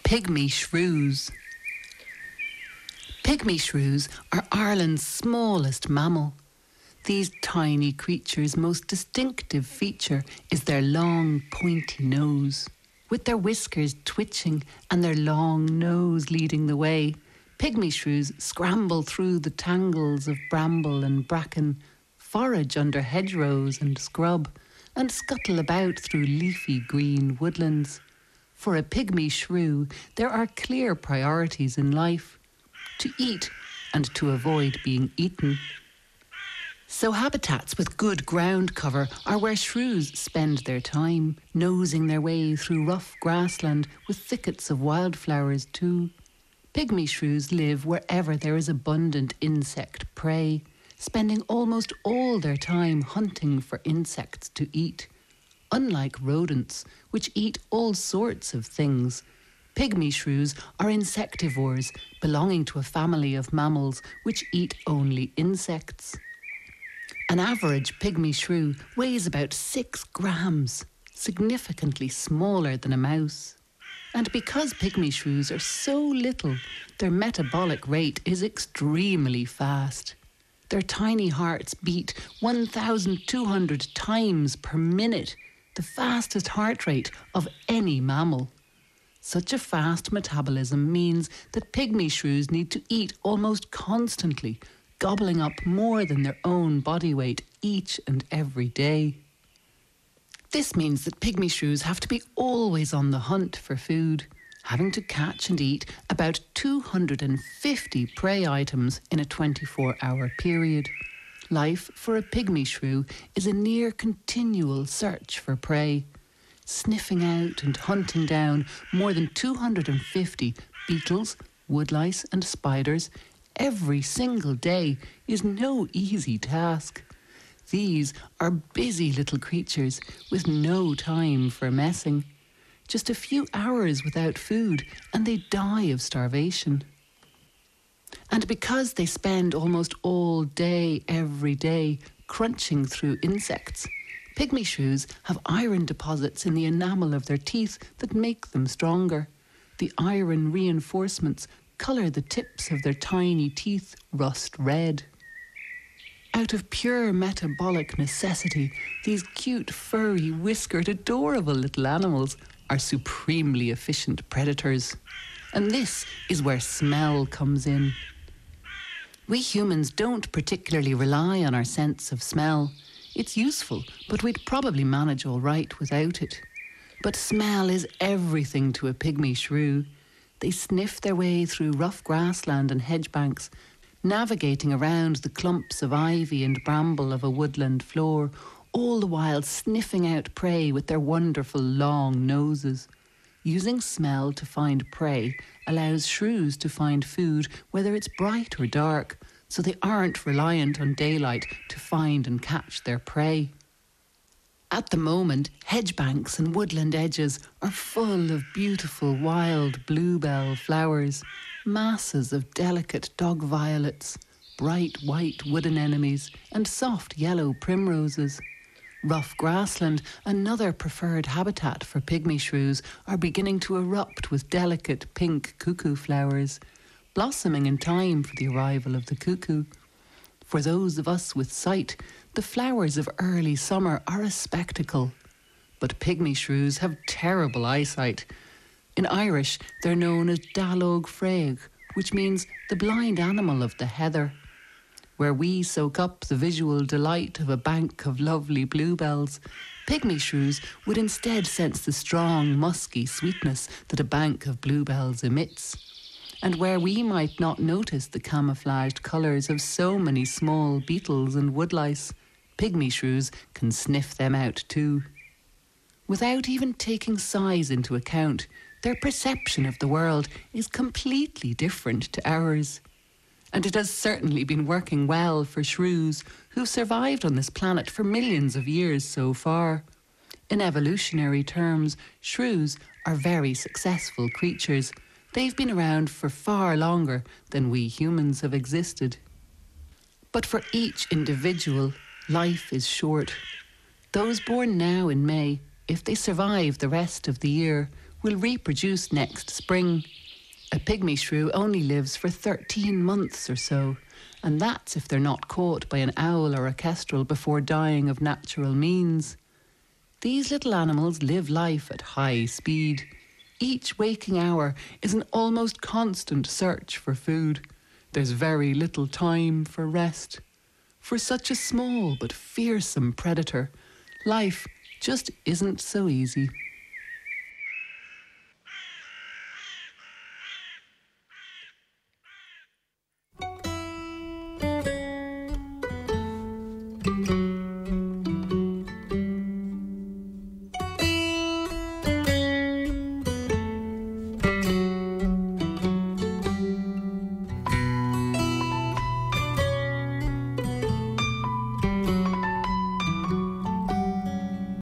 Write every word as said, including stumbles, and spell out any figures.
Pygmy shrews. Pygmy shrews are Ireland's smallest mammal. These tiny creatures' most distinctive feature is their long, pointy nose. With their whiskers twitching and their long nose leading the way, pygmy shrews scramble through the tangles of bramble and bracken, forage under hedgerows and scrub, and scuttle about through leafy green woodlands. For a pygmy shrew, there are clear priorities in life: to eat and to avoid being eaten. So habitats with good ground cover are where shrews spend their time, nosing their way through rough grassland with thickets of wildflowers too. Pygmy shrews live wherever there is abundant insect prey, spending almost all their time hunting for insects to eat. Unlike rodents, which eat all sorts of things, pygmy shrews are insectivores belonging to a family of mammals which eat only insects. An average pygmy shrew weighs about six grams, significantly smaller than a mouse. And because pygmy shrews are so little, their metabolic rate is extremely fast. Their tiny hearts beat one thousand two hundred times per minute, the fastest heart rate of any mammal. Such a fast metabolism means that pygmy shrews need to eat almost constantly, gobbling up more than their own body weight each and every day. This means that pygmy shrews have to be always on the hunt for food, having to catch and eat about two hundred fifty prey items in a twenty-four hour period. Life for a pygmy shrew is a near continual search for prey, sniffing out and hunting down more than two hundred fifty beetles, woodlice and spiders every single day is no easy task. These are busy little creatures with no time for messing. Just a few hours without food and they die of starvation. And because they spend almost all day, every day, crunching through insects, pygmy shrews have iron deposits in the enamel of their teeth that make them stronger. The iron reinforcements colour the tips of their tiny teeth rust red. Out of pure metabolic necessity, these cute, furry, whiskered, adorable little animals are supremely efficient predators. And this is where smell comes in. We humans don't particularly rely on our sense of smell. It's useful, but we'd probably manage all right without it. But smell is everything to a pygmy shrew. They sniff their way through rough grassland and hedgebanks, navigating around the clumps of ivy and bramble of a woodland floor, all the while sniffing out prey with their wonderful long noses. Using smell to find prey allows shrews to find food whether it's bright or dark, so they aren't reliant on daylight to find and catch their prey. At the moment, hedgebanks and woodland edges are full of beautiful wild bluebell flowers, masses of delicate dog violets, bright white wooden anemones and soft yellow primroses. Rough grassland, another preferred habitat for pygmy shrews, are beginning to erupt with delicate pink cuckoo flowers, blossoming in time for the arrival of the cuckoo. For those of us with sight, the flowers of early summer are a spectacle. But pygmy shrews have terrible eyesight. In Irish, they're known as Dalóg Freig, which means the blind animal of the heather. Where we soak up the visual delight of a bank of lovely bluebells, pygmy shrews would instead sense the strong, musky sweetness that a bank of bluebells emits. And where we might not notice the camouflaged colours of so many small beetles and woodlice, pygmy shrews can sniff them out too. Without even taking size into account, their perception of the world is completely different to ours. And it has certainly been working well for shrews who've survived on this planet for millions of years so far. In evolutionary terms, shrews are very successful creatures. They've been around for far longer than we humans have existed. But for each individual, life is short. Those born now in May, if they survive the rest of the year, will reproduce next spring. A pygmy shrew only lives for thirteen months or so, and that's if they're not caught by an owl or a kestrel before dying of natural means. These little animals live life at high speed. Each waking hour is an almost constant search for food. There's very little time for rest. For such a small but fearsome predator, life just isn't so easy.